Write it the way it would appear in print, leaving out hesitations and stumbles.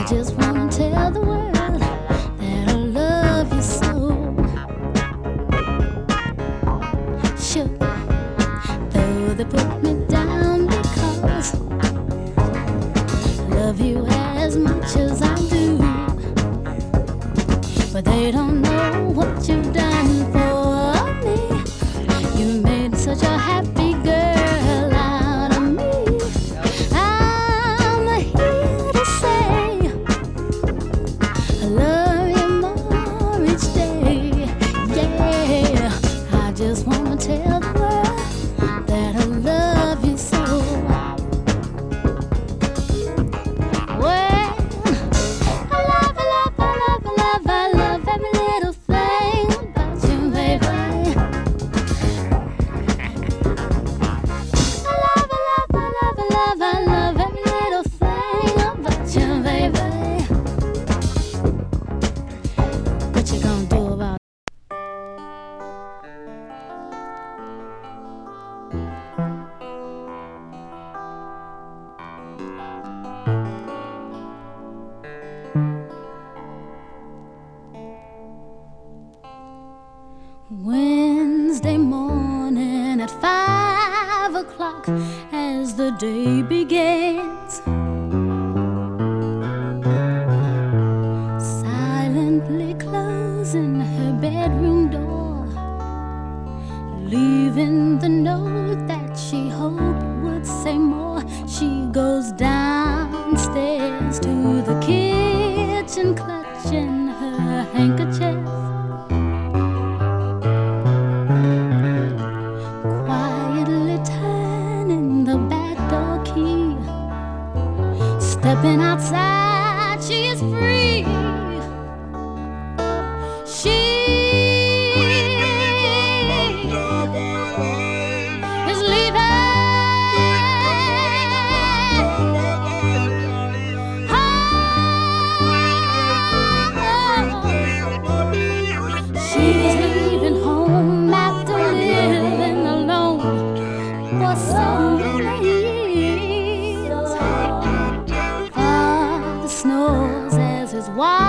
just wanna tell the world that I love you so. Sure, though they put me down because I love you as much as I do, but they don't know what you've done for me. You made such a happy girl out of me. I'm here to say I love you more each day. Yeah, I just wanna tell the world that I love you so. Well, I love, I love, I love, I love, I love every little thing about you, baby. I love, I love, I love, I love, I love every little thing about you, baby. What you gonna do about it? Wednesday morning at 5 o'clock as the day begins, silently closing her bedroom door, leaving the note that she hoped would say more. She goes downstairs to the kitchen, clutching her handkerchief, quietly turning the back door key. Stepping outside, she is free. She is leaving. She is leaving home after living alone for so many years. Father snores as his wife